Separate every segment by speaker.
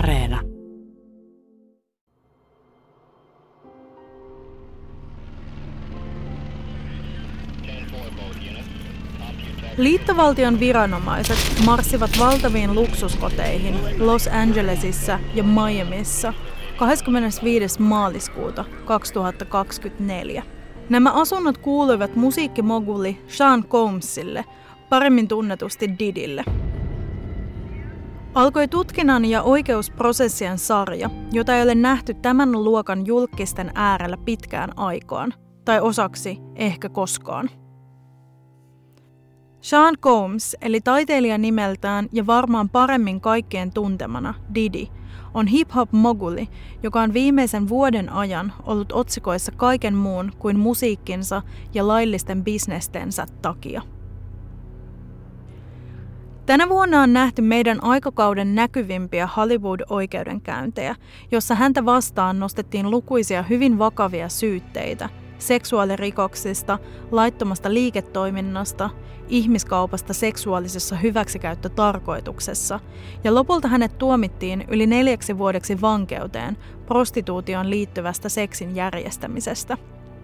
Speaker 1: Areena.
Speaker 2: Liittovaltion viranomaiset marssivat valtaviin luksuskoteihin Los Angelesissa ja Miamiissa 25. maaliskuuta 2024. Nämä asunnot kuuluivat musiikkimoguli Sean Combsille, paremmin tunnetusti Diddylle. Alkoi tutkinnan ja oikeusprosessien sarja, jota ei ole nähty tämän luokan julkisten äärellä pitkään aikaan, tai osaksi ehkä koskaan. Sean Combs, eli taiteilija nimeltään ja varmaan paremmin kaikkien tuntemana Diddy, on hip-hop-moguli, joka on viimeisen vuoden ajan ollut otsikoissa kaiken muun kuin musiikkinsa ja laillisten bisnestensä takia. Tänä vuonna on nähty meidän aikakauden näkyvimpiä Hollywood-oikeudenkäyntejä, jossa häntä vastaan nostettiin lukuisia hyvin vakavia syytteitä seksuaalirikoksista, laittomasta liiketoiminnasta, ihmiskaupasta seksuaalisessa hyväksikäyttötarkoituksessa ja lopulta hänet tuomittiin yli 4 vuodeksi vankeuteen prostituutioon liittyvästä seksin järjestämisestä.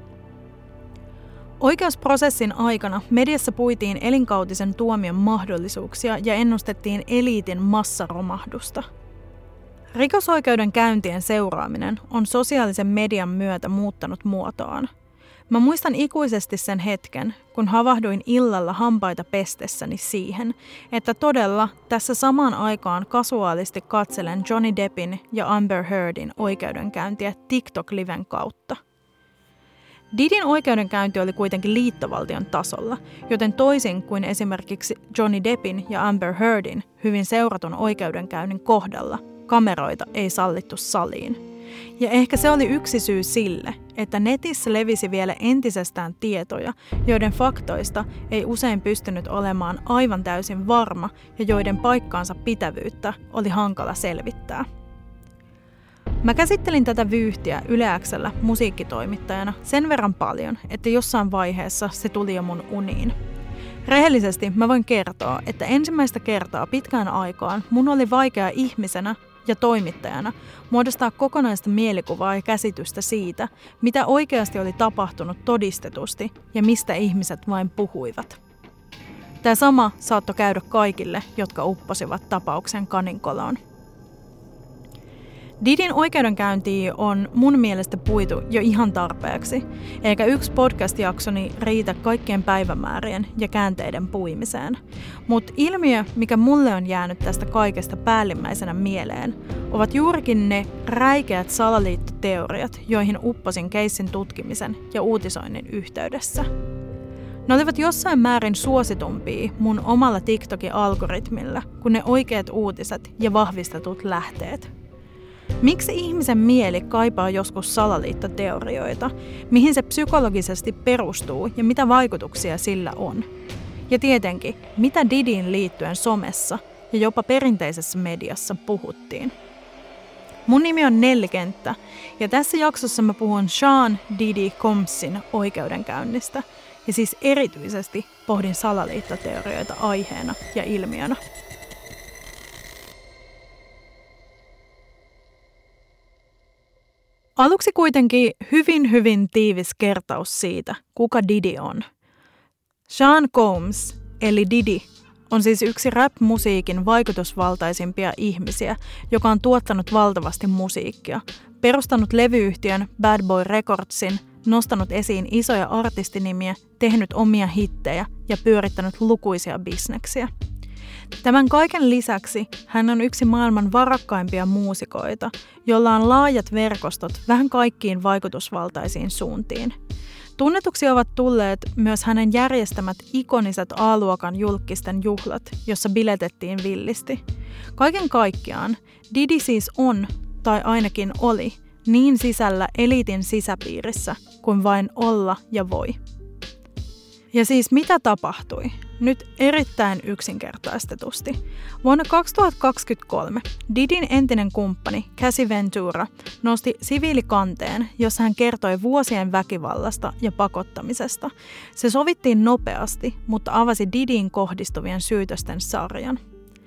Speaker 2: Oikeusprosessin aikana mediassa puitiin elinkautisen tuomion mahdollisuuksia ja ennustettiin eliitin massaromahdusta. Rikosoikeudenkäyntien seuraaminen on sosiaalisen median myötä muuttanut muotoaan. Mä muistan ikuisesti sen hetken, kun havahduin illalla hampaita pestessäni siihen, että todella tässä samaan aikaan kasuaalisti katselen Johnny Deppin ja Amber Heardin oikeudenkäyntiä TikTok-liven kautta. Diddyn oikeudenkäynti oli kuitenkin liittovaltion tasolla, joten toisin kuin esimerkiksi Johnny Deppin ja Amber Heardin hyvin seuratun oikeudenkäynnin kohdalla, kameroita ei sallittu saliin. Ja ehkä se oli yksi syy sille, että netissä levisi vielä entisestään tietoja, joiden faktoista ei usein pystynyt olemaan aivan täysin varma ja joiden paikkaansa pitävyyttä oli hankala selvittää. Mä käsittelin tätä vyyhtiä Yle X:llä musiikkitoimittajana sen verran paljon, että jossain vaiheessa se tuli jo mun uniin. Rehellisesti mä voin kertoa, että ensimmäistä kertaa pitkään aikaan mun oli vaikea ihmisenä ja toimittajana muodostaa kokonaista mielikuvaa ja käsitystä siitä, mitä oikeasti oli tapahtunut todistetusti ja mistä ihmiset vain puhuivat. Tämä sama saattoi käydä kaikille, jotka upposivat tapauksen kaninkoloon. Diddyn oikeudenkäyntiä on mun mielestä puitu jo ihan tarpeeksi, eikä yksi podcast-jaksoni riitä kaikkien päivämäärien ja käänteiden puimiseen. Mutta ilmiö, mikä mulle on jäänyt tästä kaikesta päällimmäisenä mieleen, ovat juurikin ne räikeät salaliittoteoriat, joihin upposin keissin tutkimisen ja uutisoinnin yhteydessä. Ne olivat jossain määrin suositumpia mun omalla TikTokin algoritmilla kuin ne oikeat uutiset ja vahvistetut lähteet. Miksi ihmisen mieli kaipaa joskus salaliittoteorioita, mihin se psykologisesti perustuu ja mitä vaikutuksia sillä on? Ja tietenkin, mitä Diddyin liittyen somessa ja jopa perinteisessä mediassa puhuttiin? Mun nimi on Nelli Kenttä ja tässä jaksossa mä puhun Sean Diddy Combsin oikeudenkäynnistä ja siis erityisesti pohdin salaliittoteorioita aiheena ja ilmiönä. Aluksi kuitenkin hyvin tiivis kertaus siitä, kuka Diddy on. Sean Combs, eli Diddy, on siis yksi rap-musiikin vaikutusvaltaisimpia ihmisiä, joka on tuottanut valtavasti musiikkia, perustanut levyyhtiön Bad Boy Recordsin, nostanut esiin isoja artistinimiä, tehnyt omia hittejä ja pyörittänyt lukuisia bisneksiä. Tämän kaiken lisäksi hän on yksi maailman varakkaimpia muusikoita, jolla on laajat verkostot vähän kaikkiin vaikutusvaltaisiin suuntiin. Tunnetuksi ovat tulleet myös hänen järjestämät ikoniset A-luokan julkisten juhlat, jossa biletettiin villisti. Kaiken kaikkiaan Diddy siis on, tai ainakin oli, niin sisällä eliitin sisäpiirissä kuin vain olla ja voi. Ja siis mitä tapahtui? Nyt erittäin yksinkertaistetusti. Vuonna 2023 Diddyn entinen kumppani Cassie Ventura nosti siviilikanteen, jossa hän kertoi vuosien väkivallasta ja pakottamisesta. Se sovittiin nopeasti, mutta avasi Diddyin kohdistuvien syytösten sarjan.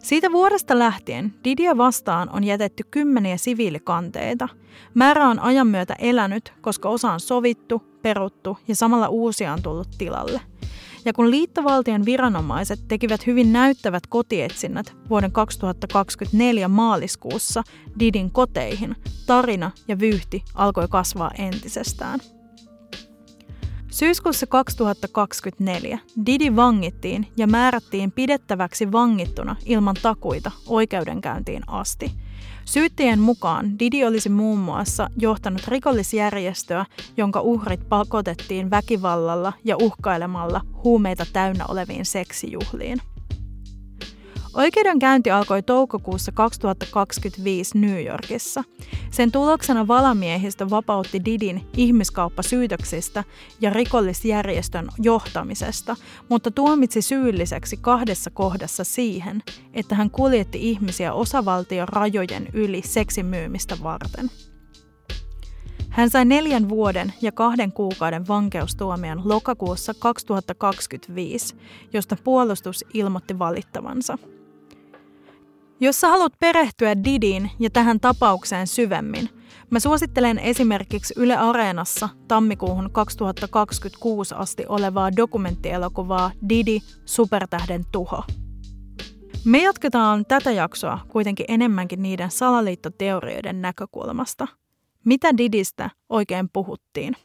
Speaker 2: Siitä vuodesta lähtien Didiä vastaan on jätetty 10 siviilikanteita. Määrä on ajan myötä elänyt, koska osa on sovittu, peruttu ja samalla uusia on tullut tilalle. Ja kun liittovaltion viranomaiset tekivät hyvin näyttävät kotietsinnät vuoden 2024 maaliskuussa Didin koteihin, tarina ja vyyhti alkoi kasvaa entisestään. Syyskuussa 2024 Didi vangittiin ja määrättiin pidettäväksi vangittuna ilman takuita oikeudenkäyntiin asti. Syyttäjien mukaan Didi olisi muun muassa johtanut rikollisjärjestöä, jonka uhrit pakotettiin väkivallalla ja uhkailemalla huumeita täynnä oleviin seksijuhliin. Oikeudenkäynti alkoi toukokuussa 2025 New Yorkissa. Sen tuloksena valamiehistö vapautti Didin ihmiskauppasyytöksistä ja rikollisjärjestön johtamisesta, mutta tuomitsi syylliseksi 2 kohdassa siihen, että hän kuljetti ihmisiä osavaltion rajojen yli seksin myymistä varten. Hän sai 4 vuoden ja 2 kuukauden vankeustuomion lokakuussa 2025, josta puolustus ilmoitti valittavansa. Jos sä haluat perehtyä Didiin ja tähän tapaukseen syvemmin, mä suosittelen esimerkiksi Yle Areenassa tammikuuhun 2026 asti olevaa dokumenttielokuvaa Didi, supertähden tuho. Me jatketaan tätä jaksoa kuitenkin enemmänkin niiden salaliittoteorioiden näkökulmasta. Mitä Didistä oikein puhuttiin?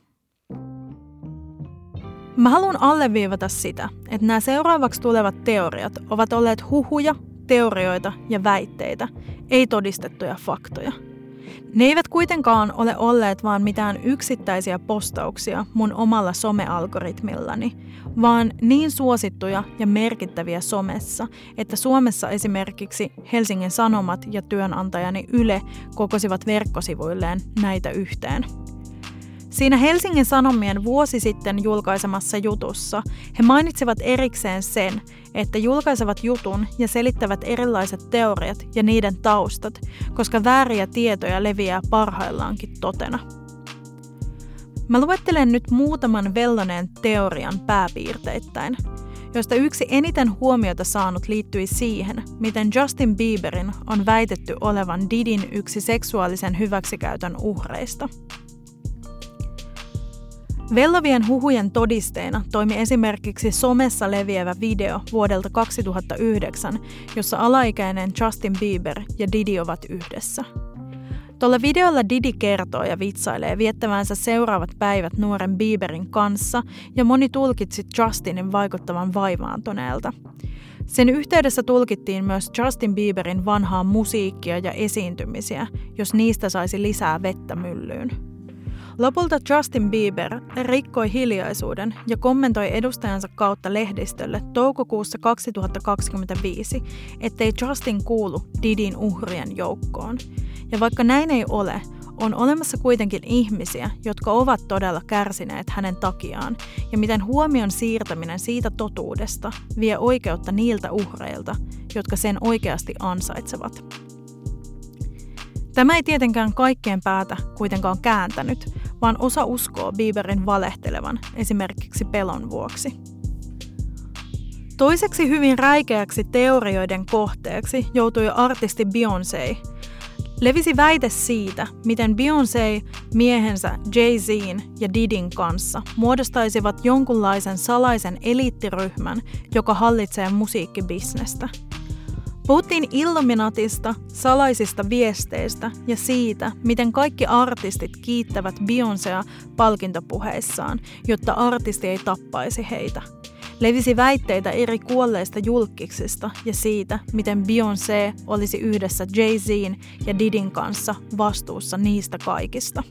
Speaker 2: Mä haluan alleviivata sitä, että nämä seuraavaksi tulevat teoriat ovat olleet huhuja, teorioita ja väitteitä, ei todistettuja faktoja. Ne eivät kuitenkaan ole olleet vaan mitään yksittäisiä postauksia mun omalla somealgoritmillani, vaan niin suosittuja ja merkittäviä somessa, että Suomessa esimerkiksi Helsingin Sanomat ja työnantajani Yle kokosivat verkkosivuilleen näitä yhteen. Siinä Helsingin Sanomien vuosi sitten julkaisemassa jutussa he mainitsivat erikseen sen, että julkaisevat jutun ja selittävät erilaiset teoriat ja niiden taustat, koska vääriä tietoja leviää parhaillaankin totena. Mä luettelen nyt muutaman velloneen teorian pääpiirteittäin, joista yksi eniten huomiota saanut liittyi siihen, miten Justin Bieberin on väitetty olevan Didin yksi seksuaalisen hyväksikäytön uhreista. Vellovien huhujen todisteena toimi esimerkiksi somessa leviävä video vuodelta 2009, jossa alaikäinen Justin Bieber ja Didi ovat yhdessä. Tuolla videolla Didi kertoo ja vitsailee viettävänsä seuraavat päivät nuoren Bieberin kanssa ja moni tulkitsi Justinin vaikuttavan vaivaantuneelta. Sen yhteydessä tulkittiin myös Justin Bieberin vanhaa musiikkia ja esiintymisiä, jos niistä saisi lisää vettä myllyyn. Lopulta Justin Bieber rikkoi hiljaisuuden ja kommentoi edustajansa kautta lehdistölle toukokuussa 2025, ettei Justin kuulu Didin uhrien joukkoon. Ja vaikka näin ei ole, on olemassa kuitenkin ihmisiä, jotka ovat todella kärsineet hänen takiaan, ja miten huomion siirtäminen siitä totuudesta vie oikeutta niiltä uhreilta, jotka sen oikeasti ansaitsevat. Tämä ei tietenkään kaikkien päätä kuitenkaan kääntänyt, vaan osa uskoo Bieberin valehtelevan esimerkiksi pelon vuoksi. Toiseksi hyvin räikeäksi teorioiden kohteeksi joutui artisti Beyoncé. Levisi väite siitä, miten Beyoncé miehensä Jay-Zin ja Didin kanssa muodostaisivat jonkunlaisen salaisen eliittiryhmän, joka hallitsee musiikkibisnestä. Puhuttiin Illuminatista, salaisista viesteistä ja siitä, miten kaikki artistit kiittävät Beyoncéa palkintopuheissaan, jotta artisti ei tappaisi heitä. Levisi väitteitä eri kuolleista julkkiksista ja siitä, miten Beyoncé olisi yhdessä Jay-Zin ja Didin kanssa vastuussa niistä kaikista.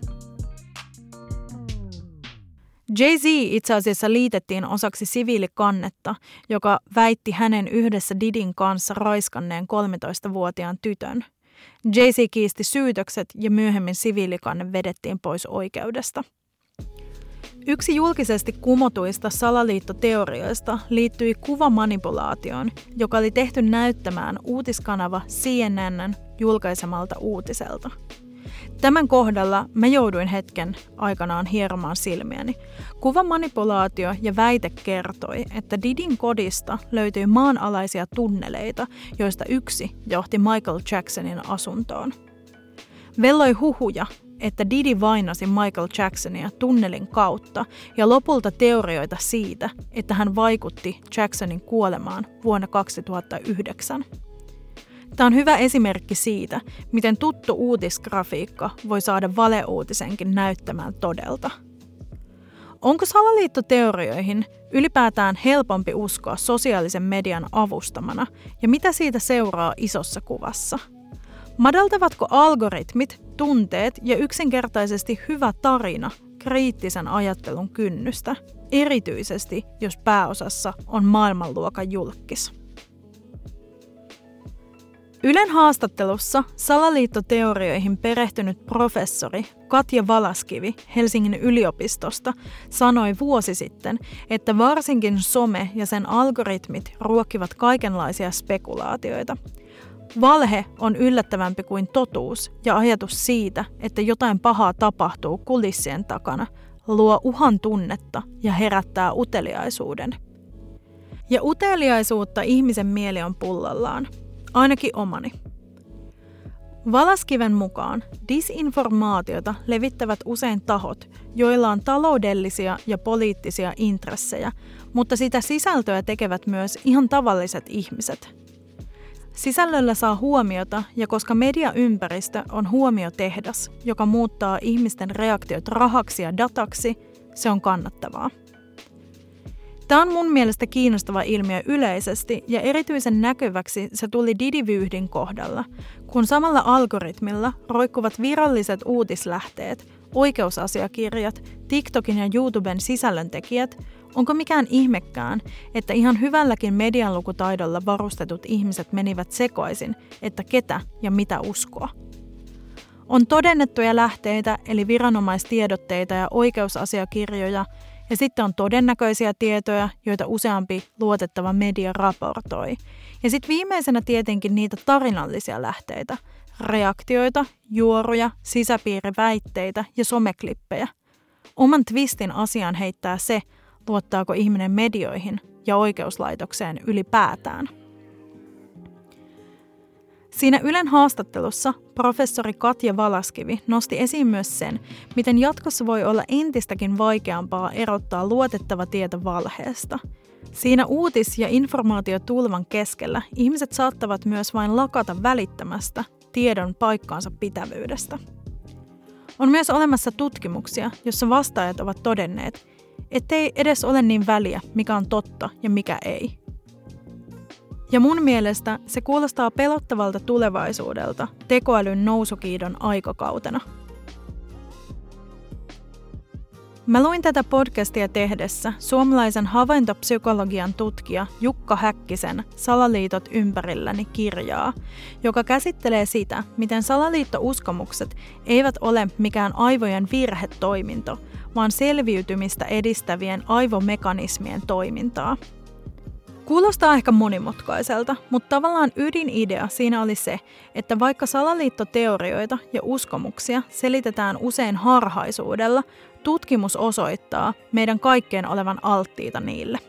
Speaker 2: Jay-Z itse asiassa liitettiin osaksi siviilikannetta, joka väitti hänen yhdessä Didin kanssa raiskanneen 13-vuotiaan tytön. Jay-Z kiisti syytökset ja myöhemmin siviilikanne vedettiin pois oikeudesta. Yksi julkisesti kumotuista salaliittoteorioista liittyi kuvamanipulaatioon, joka oli tehty näyttämään uutiskanava CNN:n julkaisemalta uutiselta. Tämän kohdalla mä jouduin hetken aikanaan hieromaan silmiäni. Kuvamanipulaatio ja väite kertoi, että Didin kodista löytyi maanalaisia tunneleita, joista yksi johti Michael Jacksonin asuntoon. Velloi huhuja, että Diddy vainasi Michael Jacksonia tunnelin kautta ja lopulta teorioita siitä, että hän vaikutti Jacksonin kuolemaan vuonna 2009. Tämä on hyvä esimerkki siitä, miten tuttu uutisgrafiikka voi saada valeuutisenkin näyttämään todelta. Onko salaliittoteorioihin ylipäätään helpompi uskoa sosiaalisen median avustamana ja mitä siitä seuraa isossa kuvassa? Madaltavatko algoritmit, tunteet ja yksinkertaisesti hyvä tarina kriittisen ajattelun kynnystä, erityisesti jos pääosassa on maailmanluokan julkkis? Ylen haastattelussa salaliittoteorioihin perehtynyt professori Katja Valaskivi Helsingin yliopistosta sanoi vuosi sitten, että varsinkin some ja sen algoritmit ruokkivat kaikenlaisia spekulaatioita. Valhe on yllättävämpi kuin totuus ja ajatus siitä, että jotain pahaa tapahtuu kulissien takana, luo uhan tunnetta ja herättää uteliaisuuden. Ja uteliaisuutta ihmisen mieli on pullollaan. Ainakin omani. Valaskiven mukaan disinformaatiota levittävät usein tahot, joilla on taloudellisia ja poliittisia intressejä, mutta sitä sisältöä tekevät myös ihan tavalliset ihmiset. Sisällöllä saa huomiota, ja koska mediaympäristö on huomiotehdas, joka muuttaa ihmisten reaktiot rahaksi ja dataksi, se on kannattavaa. Tämä on mun mielestä kiinnostava ilmiö yleisesti ja erityisen näkyväksi se tuli Diddy-vyyhdin kohdalla, kun samalla algoritmilla roikkuvat viralliset uutislähteet, oikeusasiakirjat, TikTokin ja YouTuben sisällöntekijät, onko mikään ihmekään, että ihan hyvälläkin medianlukutaidolla varustetut ihmiset menivät sekaisin, että ketä ja mitä uskoa. On todennettuja lähteitä eli viranomaistiedotteita ja oikeusasiakirjoja, ja sitten on todennäköisiä tietoja, joita useampi luotettava media raportoi. Ja sitten viimeisenä tietenkin niitä tarinallisia lähteitä, reaktioita, juoruja, sisäpiiriväitteitä ja someklippejä. Oman twistin asiaan heittää se, luottaako ihminen medioihin ja oikeuslaitokseen ylipäätään. Siinä Ylen haastattelussa professori Katja Valaskivi nosti esiin myös sen, miten jatkossa voi olla entistäkin vaikeampaa erottaa luotettava tieto valheesta. Siinä uutis- ja informaatiotulvan keskellä ihmiset saattavat myös vain lakata välittämästä tiedon paikkaansa pitävyydestä. On myös olemassa tutkimuksia, joissa vastaajat ovat todenneet, ettei edes ole niin väliä, mikä on totta ja mikä ei. Ja mun mielestä se kuulostaa pelottavalta tulevaisuudelta tekoälyn nousukiidon aikakautena. Mä luin tätä podcastia tehdessä suomalaisen havaintopsykologian tutkija Jukka Häkkisen Salaliitot ympärilläni -kirjaa, joka käsittelee sitä, miten salaliittouskomukset eivät ole mikään aivojen virhetoiminto, vaan selviytymistä edistävien aivomekanismien toimintaa. Kuulostaa ehkä monimutkaiselta, mutta tavallaan ydinidea siinä oli se, että vaikka salaliittoteorioita ja uskomuksia selitetään usein harhaisuudella, tutkimus osoittaa meidän kaikkien olevan alttiita niille.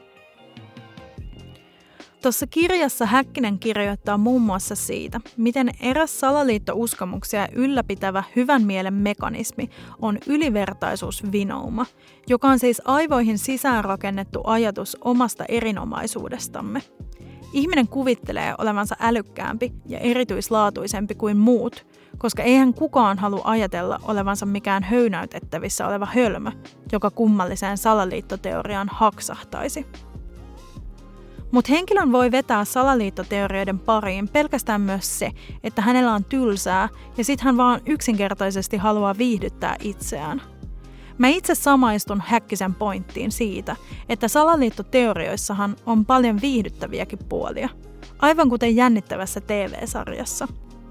Speaker 2: Tuossa kirjassa Häkkinen kirjoittaa muun muassa siitä, miten eräs salaliittouskomuksia ylläpitävä hyvän mielen mekanismi on ylivertaisuusvinouma, joka on siis aivoihin sisäänrakennettu ajatus omasta erinomaisuudestamme. Ihminen kuvittelee olevansa älykkäämpi ja erityislaatuisempi kuin muut, koska eihän kukaan halua ajatella olevansa mikään höynäytettävissä oleva hölmö, joka kummalliseen salaliittoteoriaan haksahtaisi. Mutta henkilön voi vetää salaliittoteorioiden pariin pelkästään myös se, että hänellä on tylsää ja sit hän vaan yksinkertaisesti haluaa viihdyttää itseään. Mä itse samaistun Häkkisen pointtiin siitä, että salaliittoteorioissahan on paljon viihdyttäviäkin puolia, aivan kuten jännittävässä TV-sarjassa.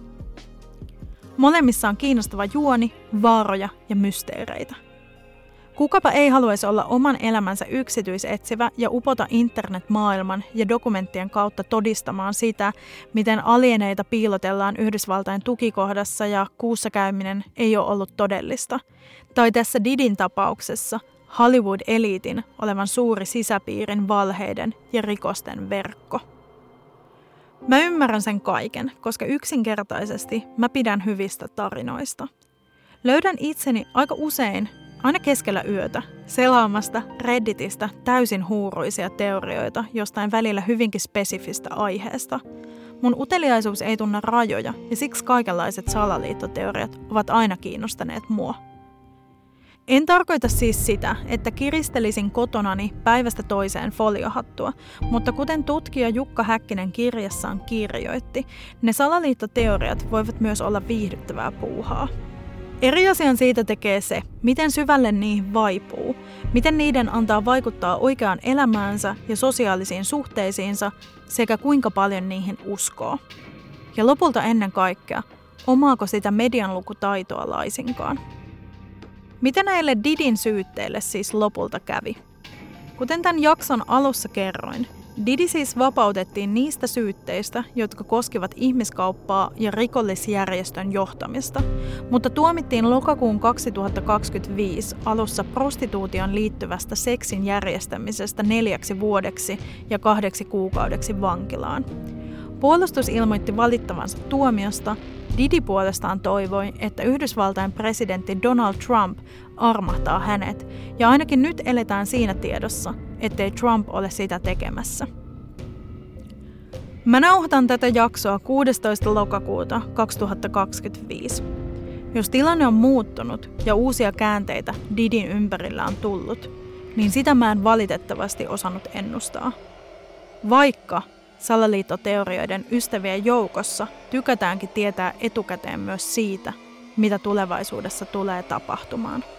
Speaker 2: Molemmissa on kiinnostava juoni, vaaroja ja mysteereitä. Kukapa ei haluaisi olla oman elämänsä yksityisetsivä ja upota internetmaailman ja dokumenttien kautta todistamaan sitä, miten alieneita piilotellaan Yhdysvaltain tukikohdassa ja kuussa käyminen ei ole ollut todellista. Tai tässä Didin tapauksessa Hollywood-eliitin olevan suuri sisäpiirin valheiden ja rikosten verkko. Mä ymmärrän sen kaiken, koska yksinkertaisesti mä pidän hyvistä tarinoista. Löydän itseni aika usein, aina keskellä yötä, selaamasta Redditistä täysin huuruisia teorioita jostain välillä hyvinkin spesifistä aiheesta. Mun uteliaisuus ei tunne rajoja ja siksi kaikenlaiset salaliittoteoriat ovat aina kiinnostaneet mua. En tarkoita siis sitä, että kiristelisin kotonani päivästä toiseen foliohattua, mutta kuten tutkija Jukka Häkkinen kirjassaan kirjoitti, ne salaliittoteoriat voivat myös olla viihdyttävää puuhaa. Eri asian siitä tekee se, miten syvälle niihin vaipuu, miten niiden antaa vaikuttaa oikeaan elämäänsä ja sosiaalisiin suhteisiinsa sekä kuinka paljon niihin uskoo. Ja lopulta ennen kaikkea, omaako sitä medianlukutaitoa laisinkaan. Mitä näille Didin syytteille siis lopulta kävi? Kuten tämän jakson alussa kerroin, Didi siis vapautettiin niistä syytteistä, jotka koskivat ihmiskauppaa ja rikollisjärjestön johtamista, mutta tuomittiin lokakuun 2025 alussa prostituution liittyvästä seksin järjestämisestä 4 vuodeksi ja 2 kuukaudeksi vankilaan. Puolustus ilmoitti valittavansa tuomiosta. Didi puolestaan toivoi, että Yhdysvaltain presidentti Donald Trump armahtaa hänet, ja ainakin nyt eletään siinä tiedossa, ettei Trump ole sitä tekemässä. Mä nauhoitan tätä jaksoa 16. lokakuuta 2025. Jos tilanne on muuttunut ja uusia käänteitä Didin ympärillä on tullut, niin sitä mä en valitettavasti osannut ennustaa. Vaikka salaliittoteorioiden ystävien joukossa tykätäänkin tietää etukäteen myös siitä, mitä tulevaisuudessa tulee tapahtumaan.